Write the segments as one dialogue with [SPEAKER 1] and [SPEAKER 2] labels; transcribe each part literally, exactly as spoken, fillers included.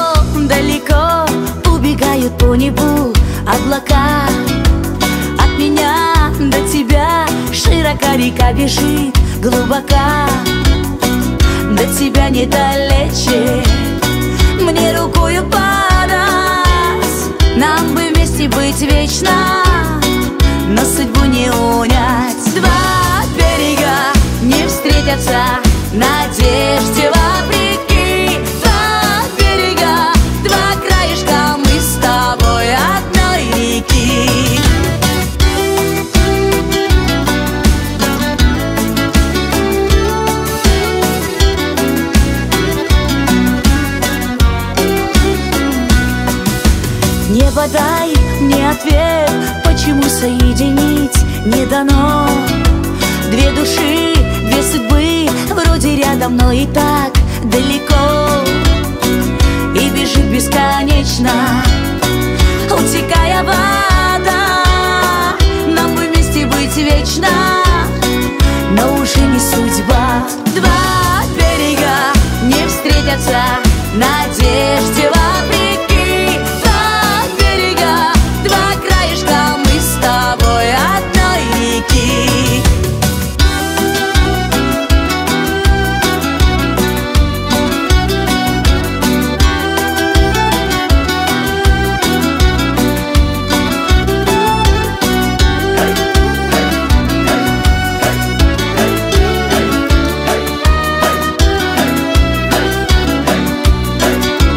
[SPEAKER 1] далеко убегают по небу облака. От меня до тебя широка река бежит глубока. До тебя недалече мне рукою подать. Нам бы вместе быть вечно, но судьбу не унять. Два берега не встретятся, надежде вопреки. Два берега, два краешка, мы с тобой одной реки. Небо, дай мне ответ, почему соединить не дано. Две души, две судьбы, вроде рядом, но и так далеко. И бежит бесконечно, утекая вода. Нам бы вместе быть вечно, но уже не судьба. Два берега не встретятся, надежде вопреки. Два берега, два краешка, мы с тобой одной реки.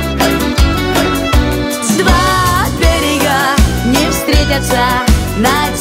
[SPEAKER 1] Два берега не встретятся, надежде